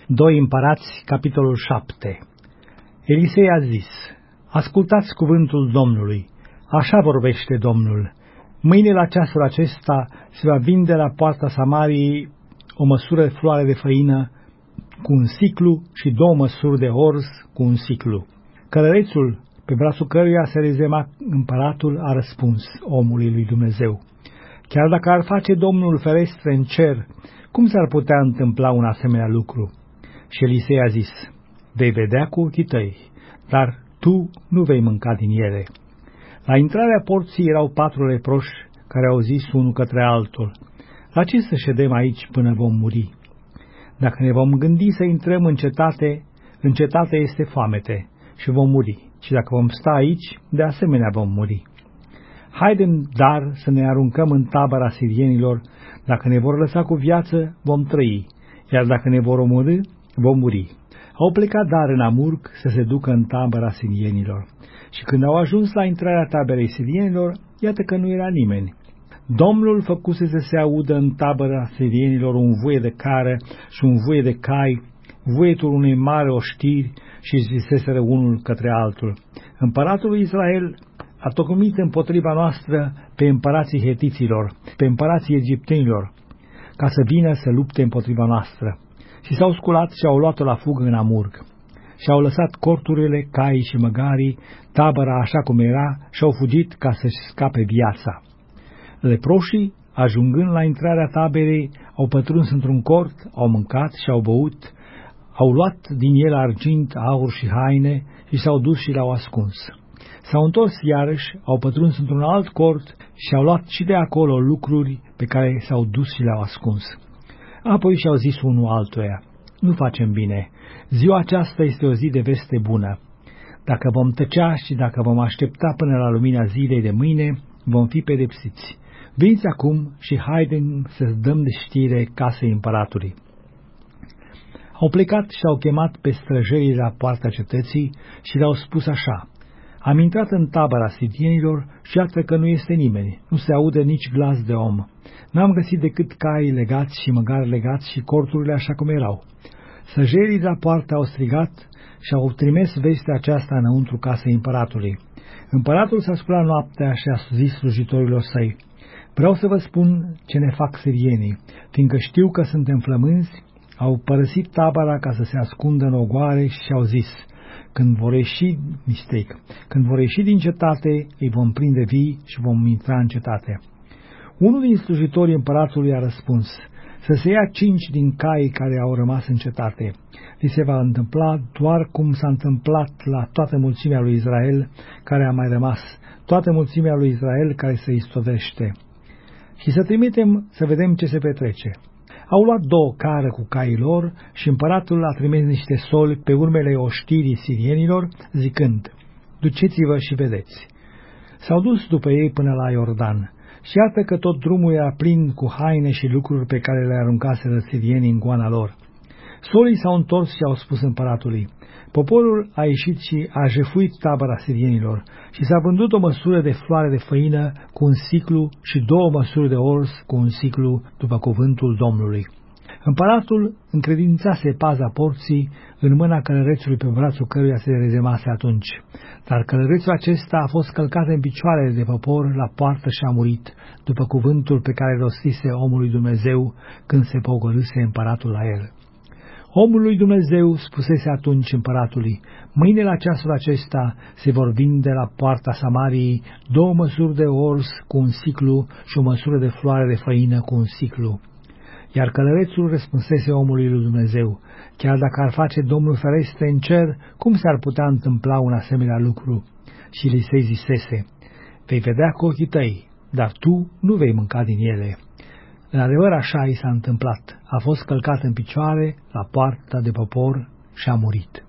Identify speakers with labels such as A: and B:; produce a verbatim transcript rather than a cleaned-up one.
A: doi Împărați, capitolul șapte. Elisei a zis: ascultați cuvântul Domnului, așa vorbește Domnul. Mâine la ceasul acesta se va vinde la poarta Samariei o măsură de floare de făină cu un siclu și două măsuri de orz cu un siclu. Călărețul, pe brațul căruia se rezema împăratul, a răspuns omului lui Dumnezeu: chiar dacă ar face Domnul ferestre în cer, cum s-ar putea întâmpla un asemenea lucru? Și Elisei a zis: vei vedea cu ochii tăi, dar tu nu vei mânca din ele. La intrarea porții erau patru leproși care au zis unul către altul: la ce să ședem aici până vom muri? Dacă ne vom gândi să intrăm în cetate, în cetate este foamete și vom muri, și dacă vom sta aici, de asemenea vom muri. Haidem, dar, să ne aruncăm în tabăra sirienilor. Dacă ne vor lăsa cu viață, vom trăi, iar dacă ne vor omorî, vom muri. Au plecat dar în Amurg să se ducă în tabăra sirienilor. Și când au ajuns la intrarea taberei sirienilor, iată că nu era nimeni. Domnul făcuse să se audă în tabăra sirienilor un vuie de cară și un vuie de cai, vuietul unei mari oștiri, și ziseseră unul către altul: împăratul lui Israel a tocmit împotriva noastră pe împărații hetiților, pe împărații egiptenilor, ca să vină să lupte împotriva noastră. Și s-au sculat și au luat-o la fugă în Amurg. Și au lăsat corturile, caii și măgarii, tabăra așa cum era, și au fugit ca să-și scape viața. Leproșii, ajungând la intrarea taberei, au pătruns într-un cort, au mâncat și au băut, au luat din el argint, aur și haine și s-au dus și l-au ascuns. S-au întors iarăși, au pătruns într-un alt cort și au luat și de acolo lucruri pe care s-au dus și le-au ascuns. Apoi și-au zis unul altuia: nu facem bine, ziua aceasta este o zi de veste bună. Dacă vom tăcea și dacă vom aștepta până la lumina zilei de mâine, vom fi pedepsiți. Veniți acum și haidem să-ți dăm de știre casei împăratului. Au plecat și au chemat pe străjerii la poarta cetății și le-au spus așa: am intrat în tabăra sirienilor și iată că nu este nimeni, nu se aude nici glas de om. N-am găsit decât cai legați și măgari legați și corturile așa cum erau. Străjerii la poartă au strigat și au trimis vestea aceasta înăuntru casei împăratului. Împăratul s-a sculat noaptea și a zis slujitorilor săi: vreau să vă spun ce ne fac sirienii, fiindcă știu că suntem flămânzi. Au părăsit tabăra ca să se ascundă în ogoare și au zis: când vor ieși, mistake, când vor ieși din cetate, îi vom prinde vii și vom intra în cetate. Unul din slujitorii împăratului a răspuns: să se ia cinci din caii care au rămas în cetate. Li se va întâmpla doar cum s-a întâmplat la toată mulțimea lui Israel care a mai rămas, toată mulțimea lui Israel care se istovește. Și să trimitem să vedem ce se petrece. Au luat două care cu caii lor și împăratul a trimis niște soli pe urmele oștirii sirienilor, zicând: duceți-vă și vedeți. S-au dus după ei până la Iordan și iată că tot drumul era plin cu haine și lucruri pe care le aruncaseră sirienii în goana lor. Solii s-au întors și au spus împăratului: poporul a ieșit și a jefuit tabăra sirienilor și s-a vândut o măsură de floare de făină cu un siclu și două măsuri de orz cu un siclu, după cuvântul Domnului. Împăratul încredințase paza porții în mâna călărețului pe brațul căruia se rezemase atunci, dar călărețul acesta a fost călcat în picioare de popor la poartă și a murit, după cuvântul pe care rostise omul lui Dumnezeu când se pogorâse împăratul la el. Omul lui Dumnezeu spusese atunci împăratului: mâine la ceasul acesta se vor vinde la poarta Samariei două măsuri de orz cu un siclu și o măsură de floare de făină cu un siclu. Iar călărețul răspunsese omului lui Dumnezeu: chiar dacă ar face Domnul ferestre în cer, cum s-ar putea întâmpla un asemenea lucru? Și Elisei zisese: vei vedea cu ochii tăi, dar tu nu vei mânca din ele. În adevăr așa i s-a întâmplat. A fost călcat în picioare la poarta de popor și a murit.